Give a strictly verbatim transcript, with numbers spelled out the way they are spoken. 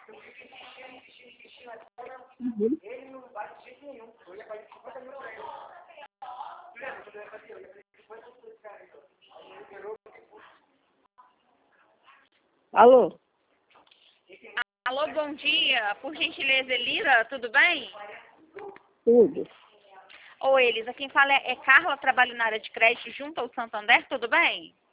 Uhum. Alô? Alô, bom dia. Por gentileza, Elira, tudo bem? Tudo. Oi, Elisa, quem fala é é Carla, trabalho na área de crédito junto ao Santander, tudo bem?